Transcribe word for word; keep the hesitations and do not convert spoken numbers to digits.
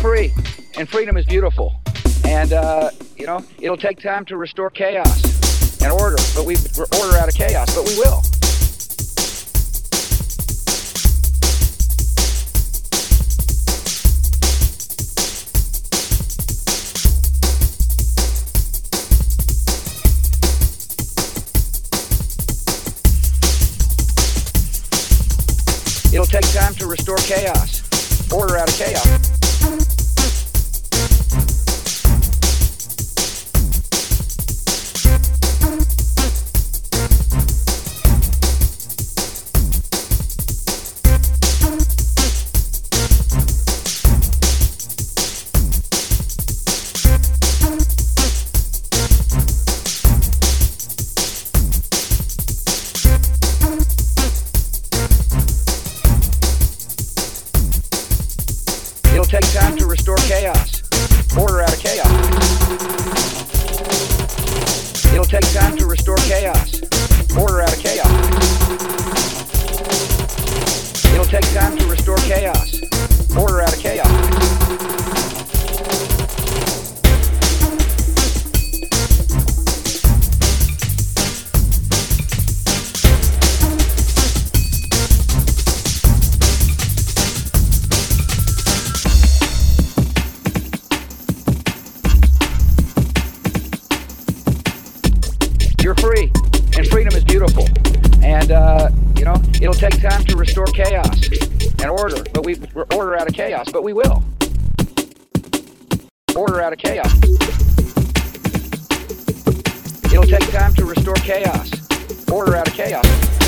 free, and freedom is beautiful. And, uh, you know, it'll take time to restore chaos and order, but we order out of chaos, but we will. It'll take time to restore chaos, order out of chaos. It'll take time to restore chaos, order out of chaos. It'll take time to restore chaos, order out of chaos. It'll take time to restore chaos, order out of chaos. You're free, and freedom is beautiful. And, uh, you know, it'll take time to restore chaos and order, but we order out of chaos, but we will. Order out of chaos. It'll take time to restore chaos, order out of chaos.